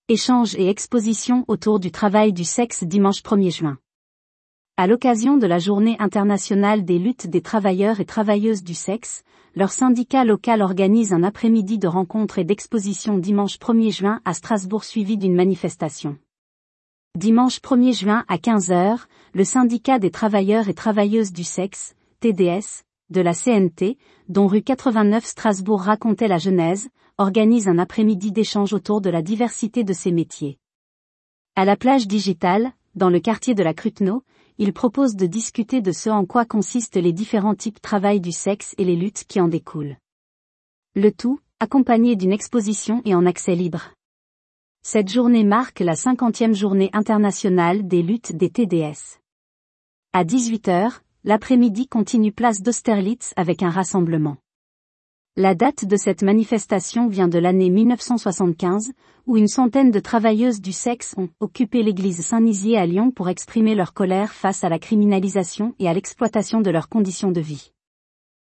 Échange et exposition autour du travail du sexe dimanche 1er juin. À l'occasion de la Journée internationale des luttes des travailleurs et travailleuses du sexe, leur syndicat local organise un après-midi de rencontres et d'exposition dimanche 1er juin à Strasbourg suivi d'une manifestation. Dimanche 1er juin à 15h, le syndicat des travailleurs et travailleuses du sexe, TDS, de la CNT, dont rue 89 Strasbourg racontait la genèse, organise un après-midi d'échange autour de la diversité de ces métiers. À la plage digitale, dans le quartier de la Cruteno, il propose de discuter de ce en quoi consistent les différents types de travail du sexe et les luttes qui en découlent. Le tout, accompagné d'une exposition et en accès libre. Cette journée marque la 50e journée internationale des luttes des TDS. À 18h, l'après-midi continue place d'Austerlitz avec un rassemblement. La date de cette manifestation vient de l'année 1975, où une centaine de travailleuses du sexe ont occupé l'église Saint-Nizier à Lyon pour exprimer leur colère face à la criminalisation et à l'exploitation de leurs conditions de vie.